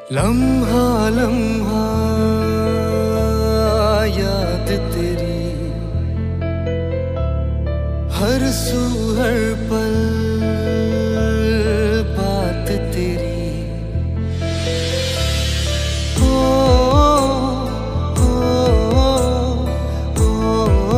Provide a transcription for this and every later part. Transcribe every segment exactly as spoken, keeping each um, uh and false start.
लम्हा लम्हा याद तेरी, हर सू हर पल बात तेरी। ओ, ओ, ओ,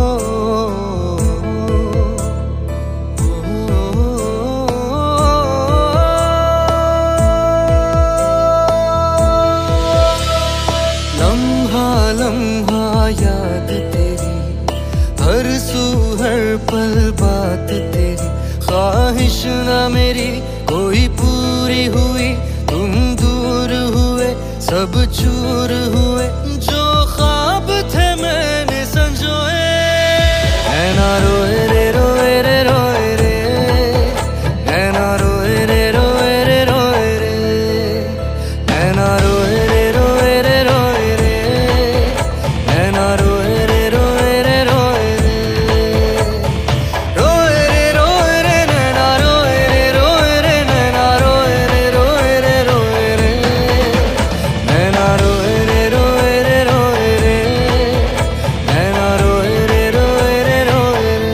लम्हा लम्हा याद तेरी, हर सू हर पल बात तेरी। ख्वाहिश ना मेरी कोई पूरी हुई, तुम दूर हुए सब चूर हुए। जो ख्वाब थे मैंने संजोए, नैना रोए रे रोए रे रोए रे, नैना रोए रे रोए रे रोए रे, नैना रोए रे रोए रे रोए रे, नैना रोए रे रोए रे रोए रे, रोए रे रोए रे नैना रोए रे रोए रे, नैना रोए रे रोए रे रोए रे, नैना रोए रे रोए रे रोए रे, नैना रोए रे रोए रे रोए रे।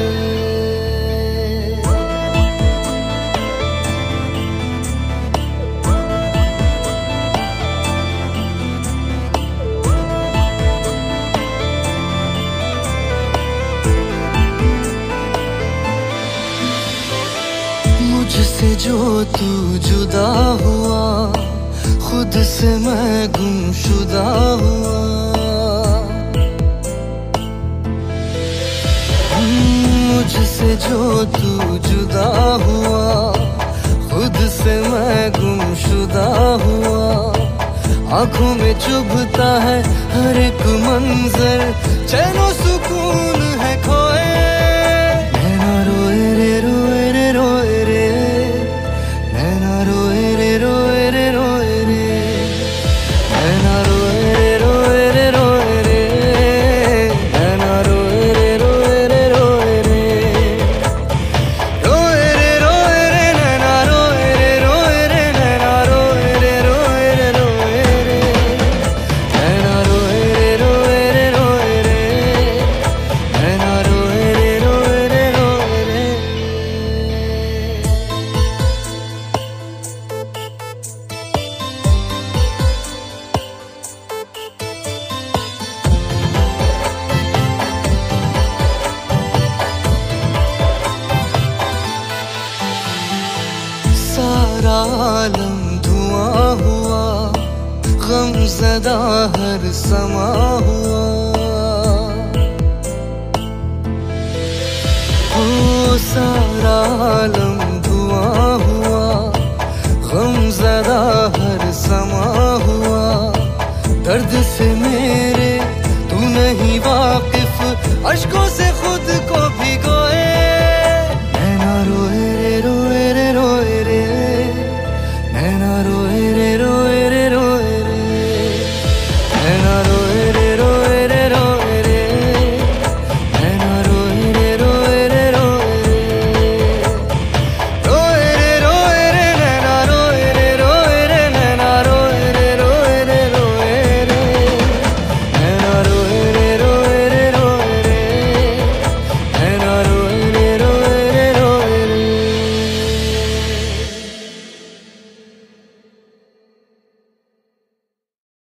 मुझसे जो तू जुदा हुआ, खुद से मैं गुमशुदा हुआ। मुझसे जो तू जुदा हुआ, खुद से मैं गुमशुदा हुआ। आंखों में चुभता है हर एक मंजर, चैनो सुकून है खोए। नैना रोए रे रोए रे रोए रे, नैना रोए रे रोए रे रोए रे, नैना रोए रे रोए रे रोए रे, नैना रोए रे रोए रे रोए रे, रोए रे रोए रे नैना रोए रे रोए रे, नैना रोए रे रोए रे रोए रे, नैना रोए रे रोए रे रोए रे, नैना रोए रे रोए रे रोए रे। सारा आलम धुआं हुआ, गमज़दा हर समा हुआ। ओ सारा आलम धुआं हुआ, गमज़दा हर समा हुआ। दर्द से मेरे तू नहीं वाकिफ, अश्कों से खुद